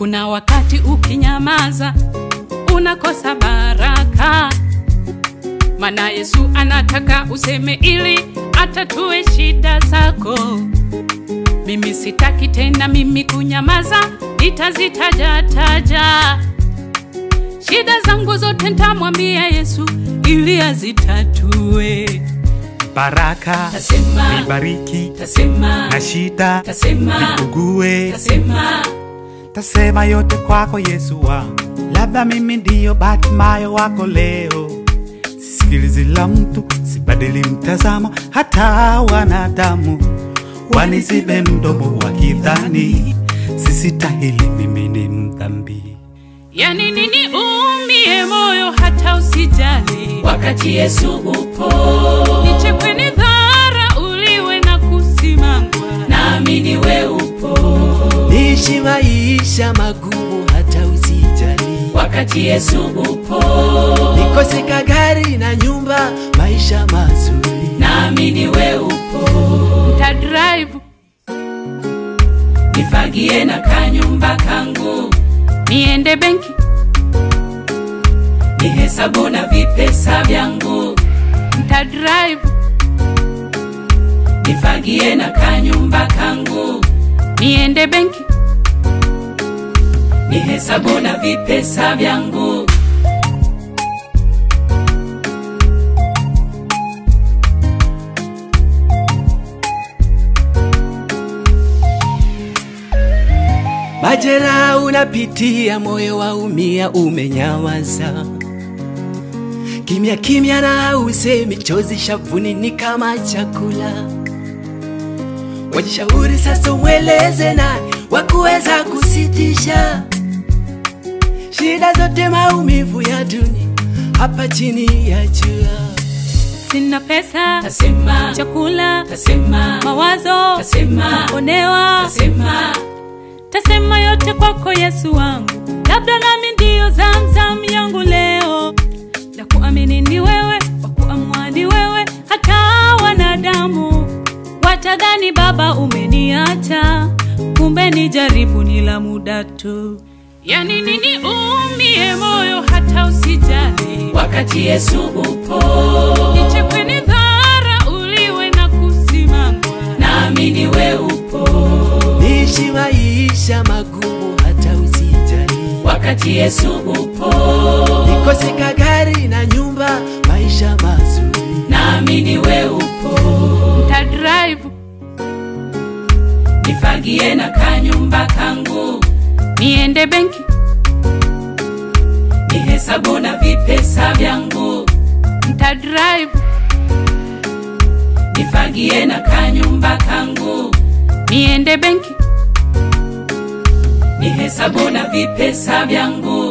Kuna wakati ukinyamaza unakosa baraka, maana Yesu anataka useme ili atatue shida zako. Mimi sitaki tena mimi kunyamaza, nitazitaja shida zangu zote, nitamwambia Yesu ili azitatue. Baraka tasema, nibariki tasema, na shida tasema, nikugue, tasema, tasema yote kwako Yesu wangu. Labda mimi ndiyo Batimayo wako leo, sisikilizi la mtu, sibadili mtazamo, hata wanadamu wanizibe mdomo wakidhani sisitahili, mimi ni mdhambi. Yani nini umie moyo hata usijali, wakati Yesu upo. Nichekwe ni dhara uliwe na kusimangwa, naamini we upo. Niishi maisha magumu hata usijali, wakati Yesu upo. Nikose kagari na nyumba, maisha mazuri, naamini we upo. Nitadrive, nifagie na kanyumba kangu, niende benki, nihesabu na vipesa vyangu. Nitadrive, nifagie na kanyumba kangu, niende benki, nihesabu na vipesa vyangu. Majera unapitia, moyo waumia, umenyamaza kimya kimya na usemi, chozi shavuni ni kama chakula. Wajishauri sasa, umweleze nani wakuweza kusitisha shida zote, maumivu ya dunia hapa chini ya jua. Sina pesa, tasema, chakula, tasema, mawazo, tasema, onewa, tasema, tasema yote kwako Yesu wangu. Labda nami ndio Zamzam yangu leo, na kuamini ni wewe, wa kuamua ni wewe. Hata wanadamu watadhani Baba umeniacha, kumbe ni jaribu ni la muda tu. Yani nini umie moyo hata usijali, wakati Yesu upo. Nichekwe ni dhara uliwe na kusimangwa, naamini we upo. Niishi maisha magumu hata usijali, wakati Yesu upo. Nikose kagari na nyumba, maisha mazuri, naamini we upo. Nitadrive, nifagie na kanyumba kangu, niende benki, nihesabu na vipesa vyangu. Nitadrive, nifagie na kanyumba kangu, niende benki, nihesabu na vipesa vyangu.